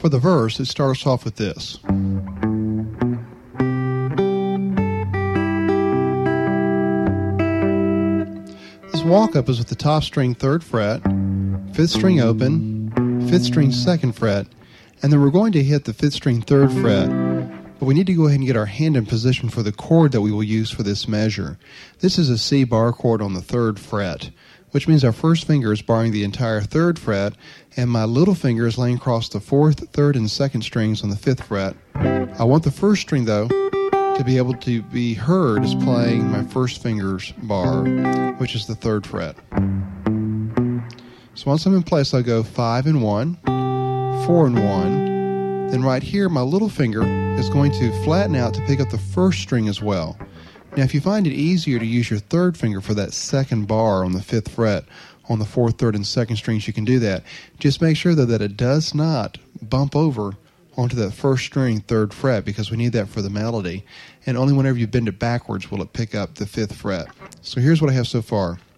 For the verse, it starts off with this. This walk-up is with the top string 3rd fret, 5th string open, 5th string 2nd fret, and then we're going to hit the 5th string 3rd fret, but we need to go ahead and get our hand in position for the chord that we will use for this measure. This is a C bar chord on the 3rd fret, which means our first finger is barring the entire 3rd fret, and my little finger is laying across the 4th, 3rd, and 2nd strings on the 5th fret. I want the 1st string, though, to be able to be heard as playing my first finger's bar, which is the 3rd fret. So once I'm in place, I'll go 5 and 1, 4 and 1. Then right here, my little finger is going to flatten out to pick up the 1st string as well. Now, if you find it easier to use your 3rd finger for that 2nd bar on the 5th fret, on the 4th, 3rd, and 2nd strings, you can do that. Just make sure, though, that it does not bump over onto that 1st string, 3rd fret, because we need that for the melody. And only whenever you bend it backwards will it pick up the 5th fret. So here's what I have so far.